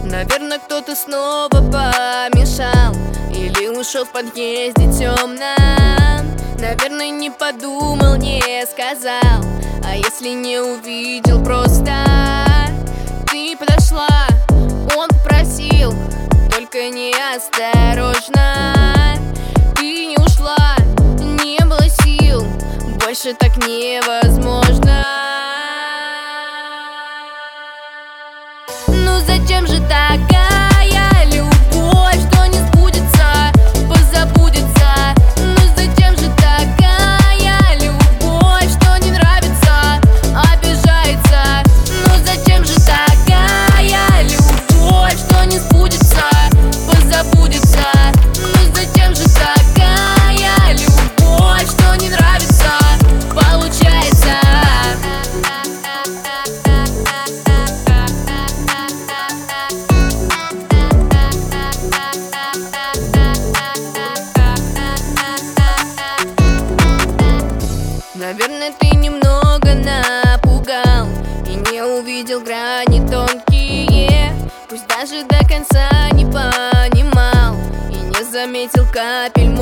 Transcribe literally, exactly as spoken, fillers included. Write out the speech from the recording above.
Наверное, кто-то снова помешал или ушел в подъезде темном. Наверное, не подумал, не сказал. А если не увидел просто? Ты подошла, он попросил, только неосторожно. Ты не ушла, не было сил, больше так невозможно. Ну зачем же такая любовь, что не сбудется, позабудется? Ну зачем же такая любовь, что не нравится, обижается? Ну зачем же такая любовь, что не сбудется, позабудется? Ну зачем же такая любовь, что не нравится, получается? Наверное, ты немного напугал и не увидел грани тонкие. Пусть даже до конца не понимал и не заметил капель